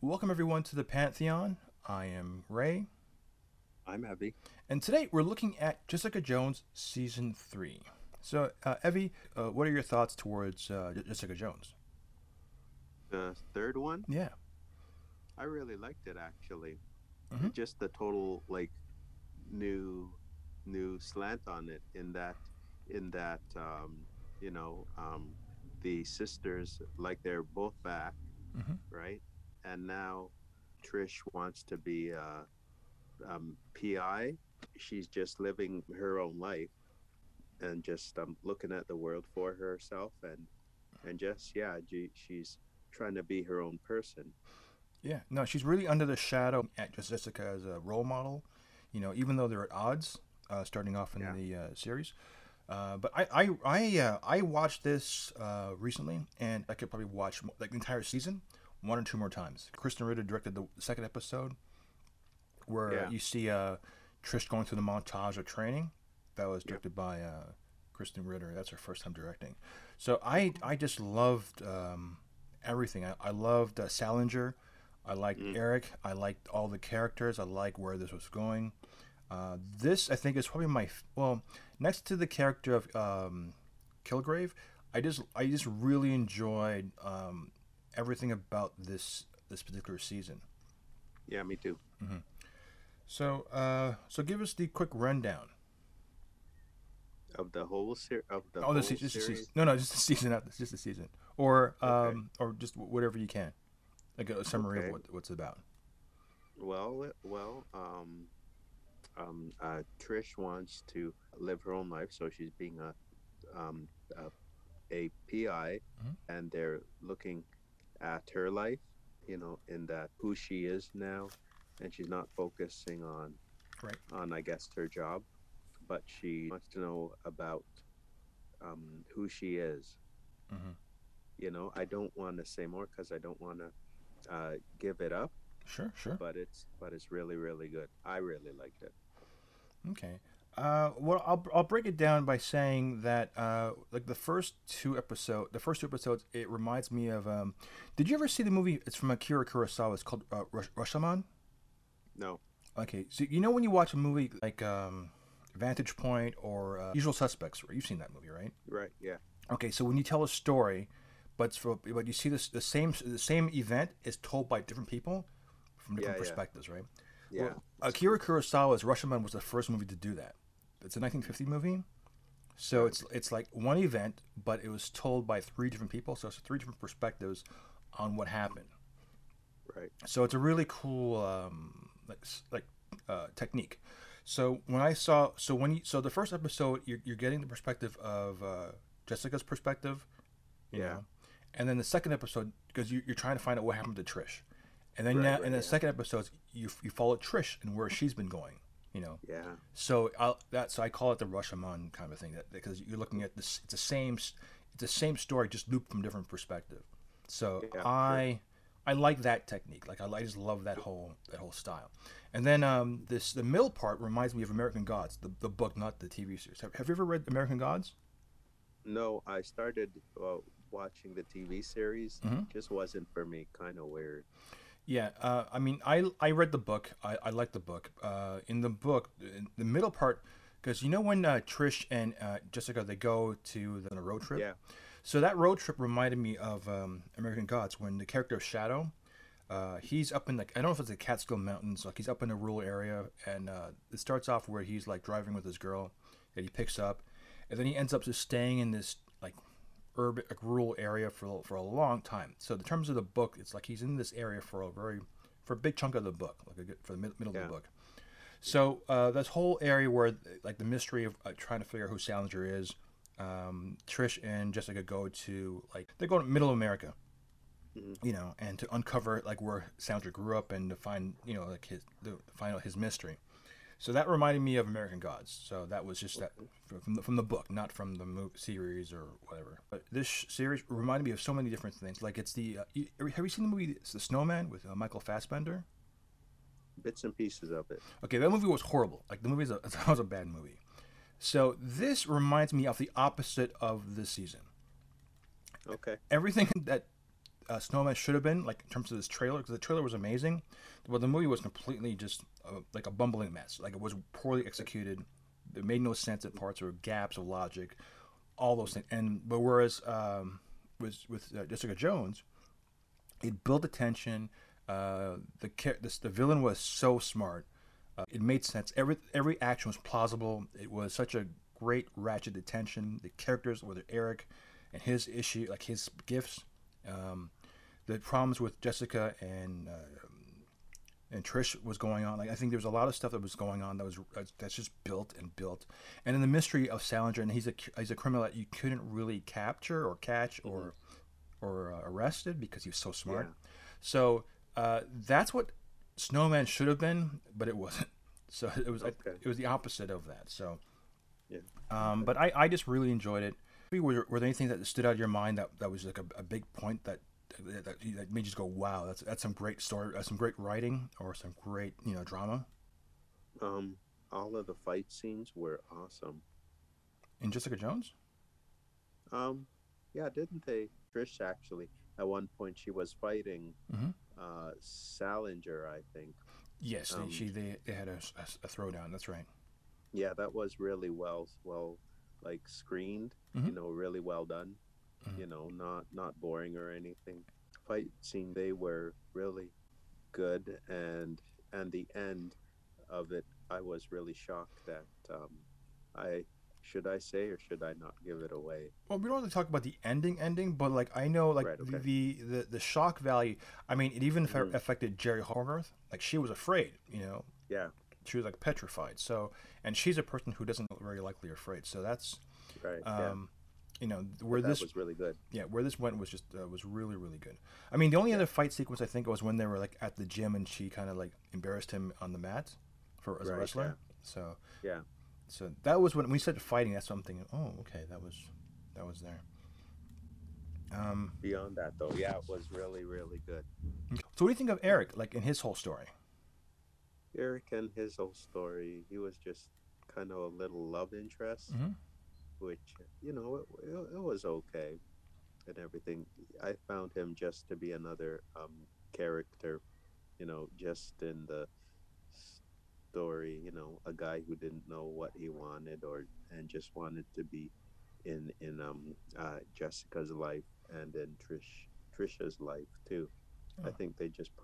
Welcome everyone to the Pantheon. I am Ray, I'm Abby. and today we're looking at Jessica Jones season 3. So, Evie, what are your thoughts towards Jessica Jones? The third one, Yeah. I really liked it actually. Hmm. Just the total new new slant on it in that you know the sisters like they're both back, Hmm. right? And now Trish wants to be PI. She's just living her own life and just looking at the world for herself and just yeah, she's trying to be her own person. Yeah. No, she's really under the shadow at Jessica as a role model. Even though they're at odds, starting off in Yeah. the series. But I watched this recently, and I could probably watch like the entire season one or two more times. Kristen Ritter directed the second episode, where Yeah. you see Trish going through the montage of training. That was Yep. directed by Kristen Ritter. That's her first time directing. So I just loved everything. I loved Salinger. I liked Mm. Eric. I liked all the characters. I liked where this was going. This I think is probably well, next to the character of Kilgrave. I just really enjoyed everything about this particular season. Yeah, me too. So give us the quick rundown. Of the Oh, the whole just the season. series. No, just the season. Not just the season, or Okay. just whatever you can, like a summary of Okay. what's about. Trish wants to live her own life, so she's being um a, a PI, Hmm. and they're looking at her life, in that who she is now, and she's not focusing Right. on I guess her job, but she wants to know about who she is. Hmm. I don't want to say more because I don't want to give it up, Sure. Sure. but it's really really good. I really liked it. Okay. Well, I'll break it down by saying that like the first two episodes, it reminds me of. Did you ever see the movie? It's from Akira Kurosawa. It's called Rashomon. No. Okay, so when you watch a movie like Vantage Point or Usual Suspects, right? You've seen that movie, right? Right. Yeah. Okay, so when you tell a story, but you see the same event is told by different people from Yeah. different Yeah. perspectives, right? Yeah. Well, It's Akira cool. Kurosawa's Rashomon was the first movie to do that. It's a 1950 movie, so Right. it's like one event, but it was told by three different people, so it's three different perspectives on what happened. Right. So it's a really cool technique. So when I saw so the first episode, you're getting the perspective of Jessica's perspective, you Yeah. know, and then the second episode, because you're trying to find out what happened to Trish, and then Right. now in Right. the Yeah. second episode you follow Trish and where she's been going, you know. Yeah. So I call it the Rashomon kind of thing, because you're looking at this. It's the same story, just looped from different perspective. So Yeah. Sure. I like that technique. Like I just love that whole style. And then the middle part reminds me of American Gods, the book, not the TV series. Have you ever read American Gods? No, I started watching the TV series. Hmm. Just wasn't for me. Kind of weird. Yeah, I mean, I read the book. I like the book. In the book, in the middle part, because when Trish and Jessica, they go on a road trip. Yeah. So that road trip reminded me of American Gods, when the character of Shadow, he's up in I don't know if it's the Catskill Mountains, like he's up in a rural area, and it starts off where he's like driving with his girl that he picks up, and then he ends up just staying in this like urban, like, rural area for a long time. So in terms of the book, it's like he's in this area for a big chunk of the book, like for the middle of the Yeah. book. So this whole area where like the mystery of trying to figure out who Salinger is, Trish and Jessica go to they go to middle America, Hmm. and to uncover like where Salinger grew up and to find like to find out his mystery. So that reminded me of American Gods. So that was just that Okay. from the book, not from the series or whatever. But this series reminded me of so many different things. Like it's have you seen the movie It's the Snowman with Michael Fassbender? Bits and pieces of it. Okay, that movie was horrible. Like the movie that was a bad movie. So this reminds me of the opposite of this season. Okay. Everything that Snowman should have been, like in terms of this trailer, because the trailer was amazing, but the movie was completely just like a bumbling mess. Like it was poorly executed. It made no sense at parts, or gaps of logic, all those things. But whereas with Jessica Jones, it built the tension. The villain was so smart. It made sense. Every action was plausible. It was such a great ratcheted tension. The characters, whether Eric and his issue, like his gifts, the problems with Jessica and Trish was going on. Like I think there was a lot of stuff that was going on that's just built and built. And in the mystery of Salinger, and he's a criminal that you couldn't really capture or catch or arrested because he was so smart. Yeah. So that's what Snowman should have been, but it wasn't. So it was it was the opposite of that. So Yeah. but I just really enjoyed it. Were there anything that stood out of your mind that was like a big point that made you just go, wow, that's some great story, some great writing, or some great drama? All of the fight scenes were awesome. In Jessica Jones? Yeah, didn't they? Trish actually, at one point, she was fighting Mm-hmm. Salinger, I think. Yes, Um, they had a throwdown. That's right. yeah, that was really well, like screened. Mhm. Really well done. Mhm. Not boring or anything. Fight scene, they were really good, and the end of it, I was really shocked at. I should I say, or should I not give it away? Well, we don't have to talk about the ending, but like I know, like Right. Okay. the shock value. I mean, it even Mhm. affected Jerry Hogarth. Like she was afraid. Yeah. She was like petrified. So, and she's a person who doesn't very likely afraid. So that's, Right. Yeah. Where That this, was really good. where this went was just was really really good. I mean, the only other fight sequence I think was when they were like at the gym and she kind of like embarrassed him on the mat as a Right, wrestler. yeah. So Yeah. that was when we said fighting. That's something. Oh, okay, that was there. Beyond that, though, yeah, it was really, really good. So what do you think of Eric, like in his whole story? Eric and his whole story, he was just kind of a little love interest, Mm-hmm. which, it was okay and everything. I found him just to be another character, just in the story, a guy who didn't know what he wanted and just wanted to be in Jessica's life and in Trisha's life too. I Oh. think they just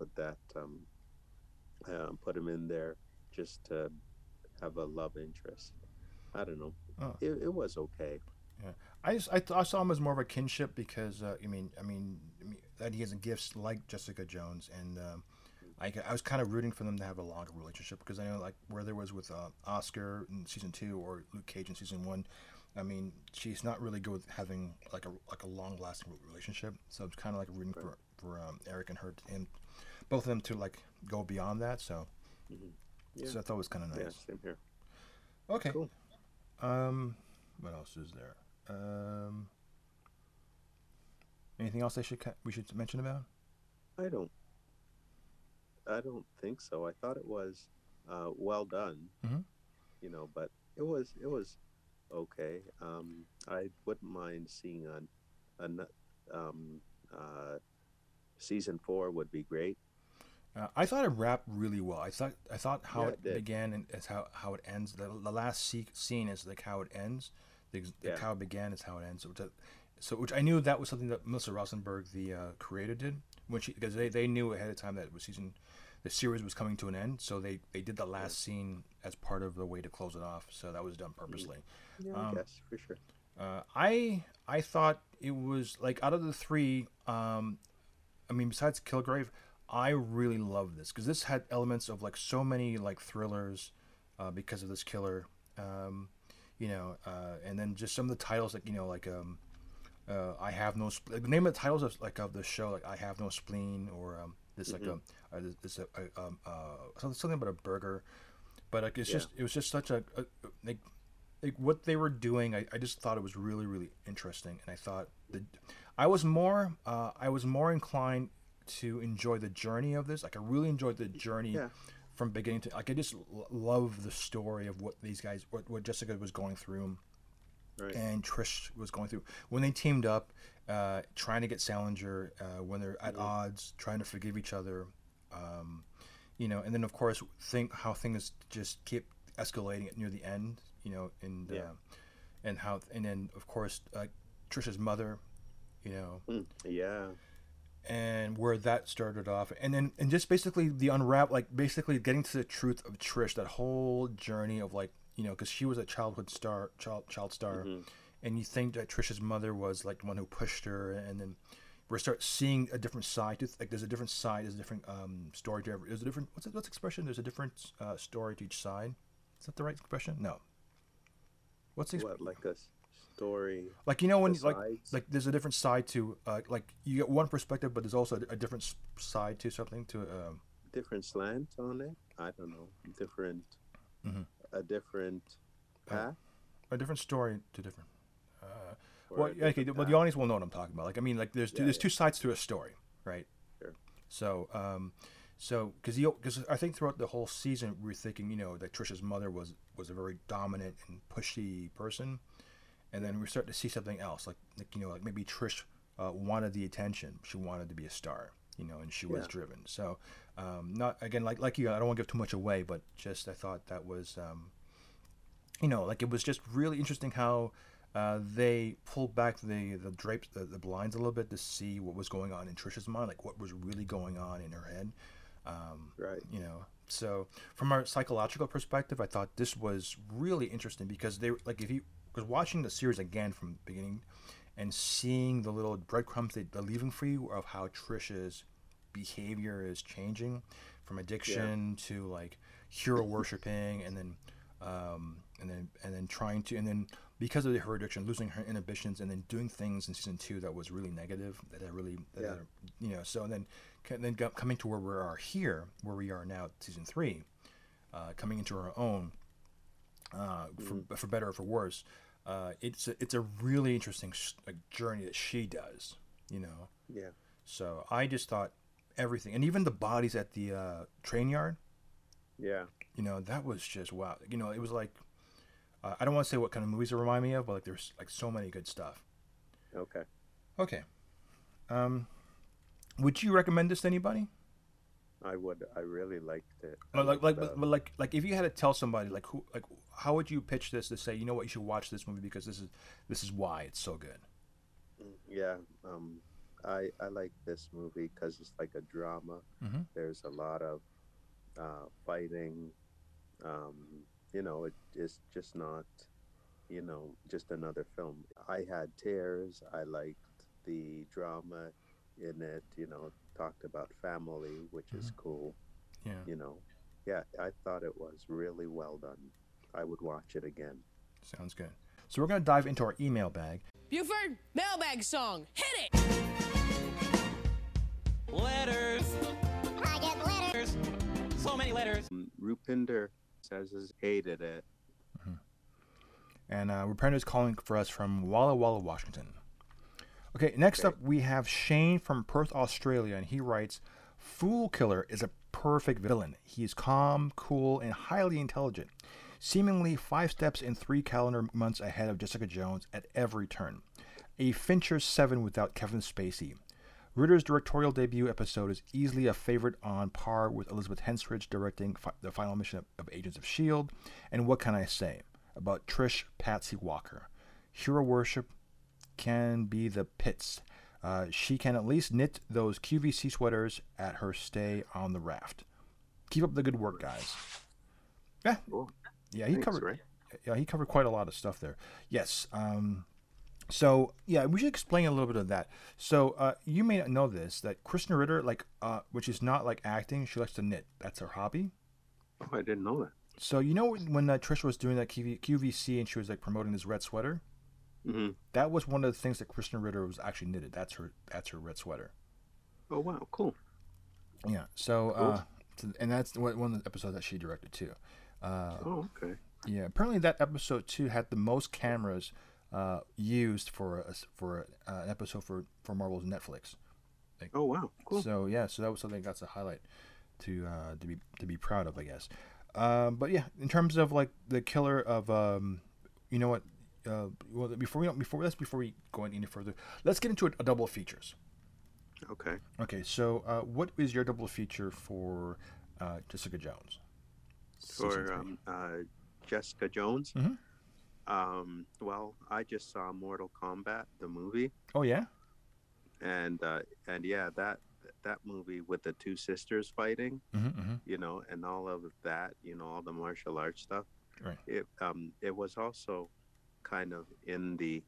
put him in there just to have a love interest. I don't know. Oh. It was okay. Yeah, I saw him as more of a kinship because I mean that he has gifts like Jessica Jones, and I was kind of rooting for them to have a longer relationship because I know like where there was with Oscar in season 2 or Luke Cage in season 1. I mean, she's not really good with having like a long lasting relationship, so it's kind of like rooting Right. for Eric and both of them to like go beyond that. So Hmm. Yeah. so I thought it was kind of Yeah. nice. Same here. Okay. Cool. What else is there? Anything else we should mention about? I don't. I don't think so. I thought it was well done. Mhm. But it was okay. I wouldn't mind seeing an season 4 would be great. I thought it wrapped really well. I thought how Yeah, it it did. began and is how it ends. The last scene is like how it ends. Yeah. How it began is how it ends. Which I knew that was something that Melissa Rosenberg, the creator, did because they knew ahead of time that the series was coming to an end. So they did the last scene as part of the way to close it off. So that was done purposely. Yeah, I guess for sure. I thought it was like out of the three. I mean, besides Kilgrave, I really love this because this had elements of like so many like thrillers because of this killer. And then just some of the titles like I have no the name of the titles of the show, like I have no spleen, or this like something about a burger, but like it was just such a like what they were doing. I just thought it was really really interesting, and I thought I was more inclined to enjoy the journey of this. Like I really enjoyed the journey Yeah. from beginning to like I just love the story of what these guys what Jessica was going through Right. and Trish was going through when they teamed up. trying to get Salinger when they're at odds, trying to forgive each other. And then of course how things just keep escalating near the end. And then of course Trisha's mother. Yeah. And where that started off, and just basically basically getting to the truth of Trish, that whole journey of because she was a child star, and you think that Trish's mother was like the one who pushed her, and then we start seeing a different side to there's a different side, there's a different story to every. There's a different what's the expression? There's a different story to each side. Is that the right expression? No. What's the like a story? Like when like there's a different side to like you get one perspective, but there's also a different side to something to different slant on it. I don't know. Different. Mm-hmm. A different path. A different story to different. Well, the audience will know what I'm talking about. There's two sides to a story, right? Sure. So because I think throughout the whole season we were thinking that Trisha's mother was a very dominant and pushy person, and then we're starting to see something else, like maybe Trish wanted the attention, she wanted to be a star, and she was driven. So not again like you, I don't want to give too much away, but just I thought that was it was just really interesting how they pulled back the drapes, the blinds a little bit to see what was going on in Trisha's mind, like what was really going on in her head. Right. So from our psychological perspective, I thought this was really interesting because because watching the series again from the beginning and seeing the little breadcrumbs they're leaving for you of how Trisha's behavior is changing from addiction to like hero worshiping, and then trying to, and then because of her addiction, losing her inhibitions, and then doing things in season 2 that was really negative, so and then coming to where we are now, season 3, coming into our own, for better or for worse. It's a really interesting journey that she does, Yeah. So I just thought everything, and even the bodies at the train yard. Yeah. That was just wow. It was like I don't want to say what kind of movies it remind me of, but there's so many good stuff. Okay. Would you recommend this to anybody? I would. I really liked it. Like if you had to tell somebody how would you pitch this to say, you should watch this movie because this is why it's so good. Yeah. I like this movie because it's like a drama. Mm-hmm. There's a lot of fighting. It's just not, just another film. I had tears. I liked the drama in it, talked about family, which is cool. Yeah. I thought it was really well done. I would watch it again. Sounds good. So we're going to dive into our email bag. Buford, mailbag song. Hit it! Letters. I get letters. So many letters. Rupinder says he's hated it. Mm-hmm. And Rupinder is calling for us from Walla Walla, Washington. Okay, next up we have Shane from Perth, Australia, and he writes, Fool Killer is a perfect villain. He is calm, cool, and highly intelligent, seemingly 5 steps and 3 calendar months ahead of Jessica Jones at every turn. A Fincher 7 without Kevin Spacey. Ritter's directorial debut episode is easily a favorite, on par with Elizabeth Henstridge directing the final mission of Agents of S.H.I.E.L.D. And what can I say about Trish Patsy Walker? Hero worship can be the pits. She can at least knit those QVC sweaters at her stay on the raft. Keep up the good work, guys. Yeah, Cool. yeah, he Thanks, covered. Ray. Yeah, he covered quite a lot of stuff there. Yes. So yeah, we should explain a little bit of that. So you may not know this, that Kristen Ritter, which is not like acting, she likes to knit. That's her hobby. Oh, I didn't know that. So when Trish was doing that QVC and she was like promoting this red sweater, Mm-hmm. that was one of the things that Kristen Ritter was actually knitted. That's her red sweater. Oh, wow. Cool. Yeah. So Cool. And that's one of the episodes that she directed too. Oh, okay. Yeah. Apparently that episode too had the most cameras used for an episode for Marvel's Netflix. Oh, wow. Cool. So yeah, so that was something that's a highlight to be proud of, I guess. But yeah, in terms of like the killer of you know what, well, before we go any further, let's get into a double features. Okay. Okay, so what is your double feature for Jessica Jones? Season For three? Jessica Jones. Mhm. Well, I just saw Mortal Kombat, the movie, Oh yeah. and yeah, that movie with the two sisters fighting, Mm-hmm. and all of that, all the martial arts stuff. Right. It was also kind of in the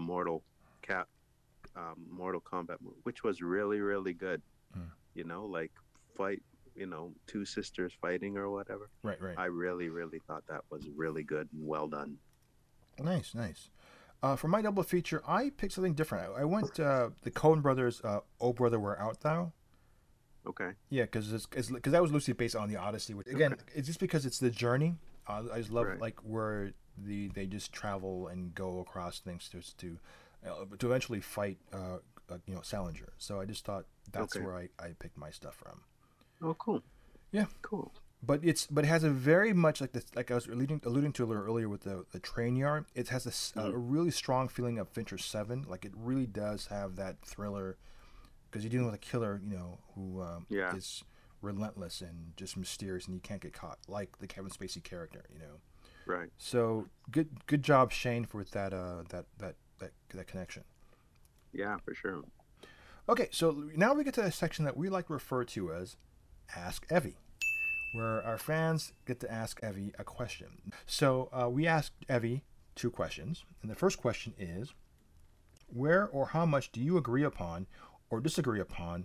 Mortal Kombat movie, which was really really good. Mm. Like fight, two sisters fighting or whatever. Right. I really really thought that was really good and well done. Nice. For my double feature, I picked something different. I went the Coen Brothers, "Oh Brother, Where Art Thou?" Okay. Yeah, because that was loosely based on the Odyssey. Which, again, it's just because it's the journey. I just love Right. like where they just travel and go across things to eventually fight Salinger. So I just thought that's Okay. where I picked my stuff from. Oh, cool. Yeah. Cool. But it has a very much like I was alluding to a little earlier with the train yard. It has a really strong feeling of Fincher 7. Like it really does have that thriller because you're dealing with a killer, who Yeah. is relentless and just mysterious, and you can't get caught, like the Kevin Spacey character. Right. So good job, Shane, for that connection. Yeah, for sure. Okay, so now we get to a section that we like to refer to as Ask Evie, where our fans get to ask Evie a question. So we asked Evie 2 questions, and the first question is, where or how much do you agree upon or disagree upon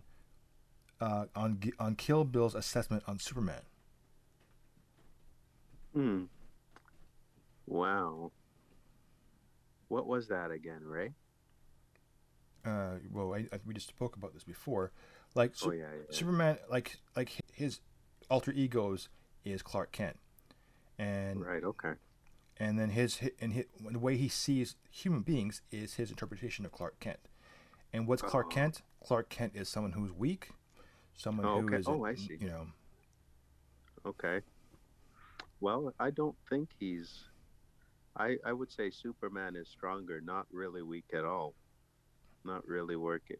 on Kill Bill's assessment on Superman? Wow. What was that again, Ray? Well, we just spoke about this before. Like Oh yeah. Superman, like his alter egos is Clark Kent, and Right. Okay. and then the way he sees human beings is his interpretation of Clark Kent. And what's Clark Oh. Kent? Clark Kent is someone who's weak, someone Oh, who okay. is, Oh, I see. Okay. Well, I don't think he's. I would say Superman is stronger, not really weak at all. Not really working.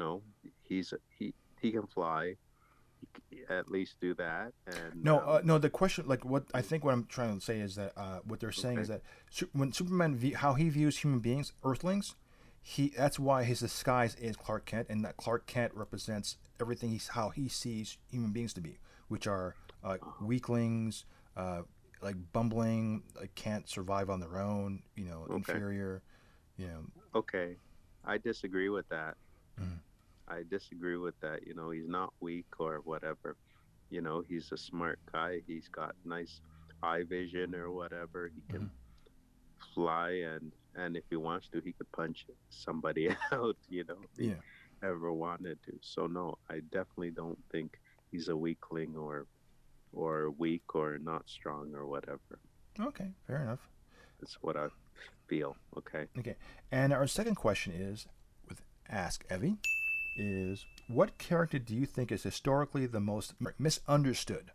He can fly. He can at least do that. And no. The question, like what I'm trying to say is that what they're saying is Okay. that when Superman how he views human beings, Earthlings, that's why his disguise is Clark Kent, and that Clark Kent represents everything how he sees human beings to be, which are weaklings, like bumbling, like can't survive on their own, Okay. inferior, Okay, I disagree with that. Mhm. I disagree with that. He's not weak or whatever. He's a smart guy. He's got nice eye vision or whatever. He can fly, and if he wants to, he could punch somebody out. If he Yeah. ever wanted to. So no, I definitely don't think he's a weakling or weak or not strong or whatever. Okay, fair enough. That's what I feel. Okay. Okay, and our second question is with Ask Evie, is what character do you think is historically the most misunderstood?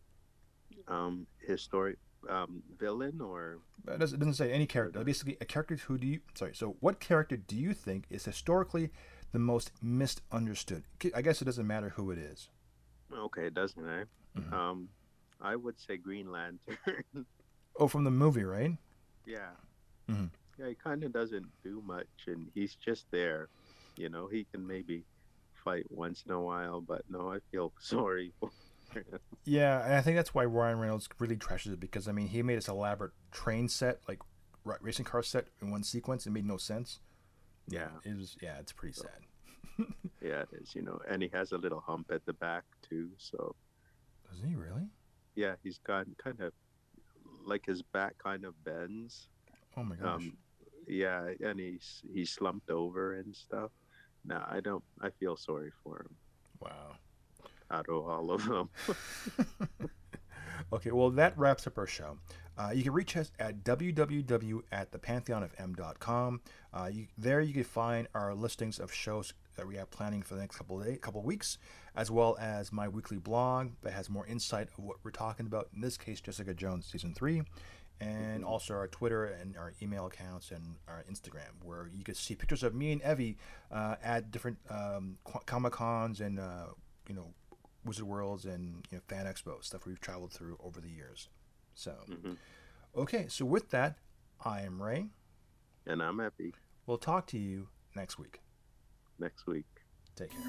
Historic villain or It doesn't say any character. Basically, a character who do you... Sorry, so what character do you think is historically the most misunderstood? I guess it doesn't matter who it is. okay, doesn't it? Mhm. I would say Green Lantern. Oh, from the movie, right? Yeah. Mhm. Yeah, he kind of doesn't do much, and he's just there. He can maybe fight once in a while, but no, I feel sorry for him. Yeah, and I think that's why Ryan Reynolds really trashes it, because, I mean, he made this elaborate train set, like racing car set in one sequence. It made no sense. Yeah. It's pretty sad. Yeah, it is, and he has a little hump at the back, too, so... Does he really? Yeah, he's got kind of... Like his back kind of bends. Oh my gosh. Yeah, and he's slumped over and stuff. No, I feel sorry for him Wow. out of all of them. Okay, well, that wraps up our show. You can reach us at www.thepantheonofm.com. There you can find our listings of shows that we have planning for the next couple weeks, as well as my weekly blog that has more insight of what we're talking about, in this case, Jessica Jones Season 3. and also our Twitter and our email accounts and our Instagram, where you can see pictures of me and Evie at different Comic Cons and Wizard Worlds and fan expos, stuff we've traveled through over the years. So, okay, so with that, I am Ray. And I'm happy. We'll talk to you next week. Next week. Take care.